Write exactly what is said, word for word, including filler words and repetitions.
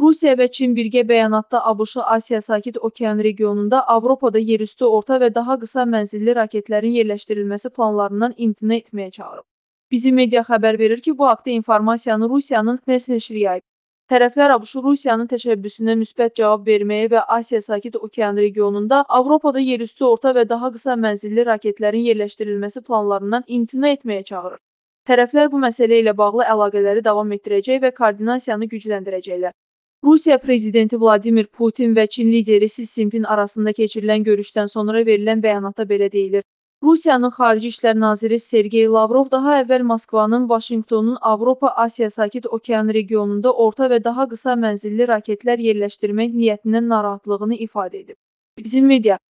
Rusiya və Çin birgə bəyanatda ABŞ-ı Asiya Sakit Okean regionunda Avropada yerüstü orta və daha qısa mənzilli raketlərin yerləşdirilməsi planlarından imtina etməyə çağırıb. Bizim media xəbər verir ki, bu haqda informasiyanı Rusiyanın Fars nəşri yayıb. Tərəflər ABŞ-ı Rusiyanın təşəbbüsünə müsbət cavab verməyə və Asiya Sakit Okean regionunda Avropada yerüstü orta və daha qısa mənzilli raketlərin yerləşdirilməsi planlarından imtina etməyə çağırır. Tərəflər bu məsələ ilə bağlı əlaqələri davam etdirəcək və koordinasiyanı gücləndirəcəklər. Rusiya prezidenti Vladimir Putin və Çin lideri Si Jinping arasında keçirilən görüşdən sonra verilən bəyanatda belə deyilir. Rusiyanın Xarici İşlər naziri Sergey Lavrov daha əvvəl Moskvanın Vaşinqtonun Avropa-Asiya Sakit Okean regionunda orta və daha qısa mənzilli raketlər yerləşdirmək niyyətindən narahatlığını ifadə edib. Bizim media